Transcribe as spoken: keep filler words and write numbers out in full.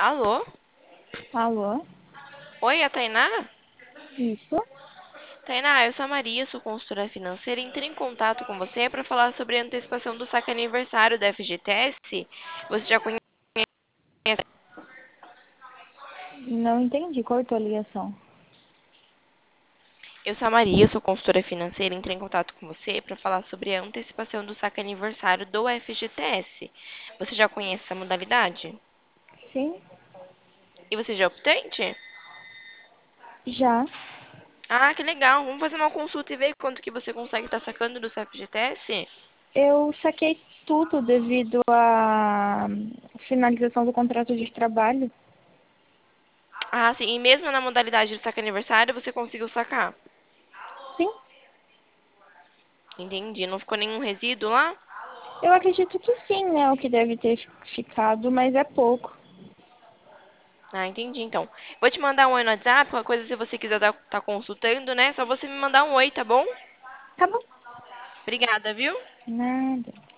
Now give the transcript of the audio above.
Alô? Alô? Oi, é a Tainá? Isso? Tainá, eu sou a Maria, sou consultora financeira. Entrei em contato com você para falar sobre a antecipação do saque aniversário da F G T S. Você já conhece? Não entendi. Cortou a ligação. Eu sou a Maria, sou consultora financeira. Entrei em contato com você para falar sobre a antecipação do saque aniversário do F G T S. Você já conhece essa modalidade? Sim? E você já é optante? Já. Ah, que legal. Vamos fazer uma consulta e ver quanto que você consegue estar sacando do seu F G T S? Eu saquei tudo devido à finalização do contrato de trabalho. Ah, sim. E mesmo na modalidade de saque aniversário, você conseguiu sacar? Sim? Entendi. Não ficou nenhum resíduo lá? Eu acredito que sim, né? O que deve ter ficado, mas é pouco. Ah, entendi, então. Vou te mandar um oi no WhatsApp, qualquer coisa se você quiser estar tá consultando, né? Só você me mandar um oi, tá bom? Tá bom. Obrigada, viu? Nada.